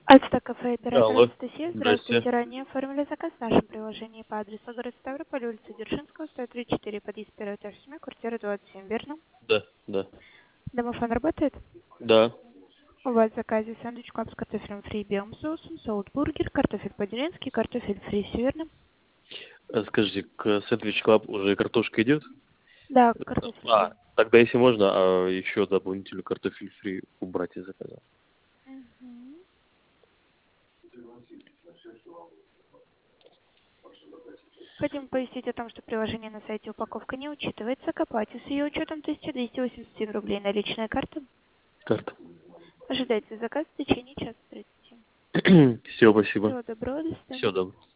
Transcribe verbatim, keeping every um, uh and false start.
Альста-кафе, оператор Алло. Анастасия. Здрасте. Здравствуйте. Ранее оформили заказ в нашем приложении по адресу город Ставрополь, улица Дзержинского, сто тридцать четыре, подъезд первый этаж, семь, квартира двадцать семь, верно? Да, да. Домофон работает? Да. У вас в заказе сэндвич клаб с картофелем фри и белым соусом, соут-бургер, картофель по-деревенски, картофель фри, все верно? А скажите, к сэндвич клаб уже картошка идет? Да, картофель фри. А, тогда если можно, а еще дополнительно картофель фри убрать из заказа. Мгм. Хотим пояснить о том, что приложение на сайте упаковка не учитывается, к оплате с ее учетом тысяча двести восемьдесят семь рублей наличная карта. Карта. Ожидайте заказ в течение часа тридцати. Все, спасибо. Всего доброго, до свидания. Все, добро.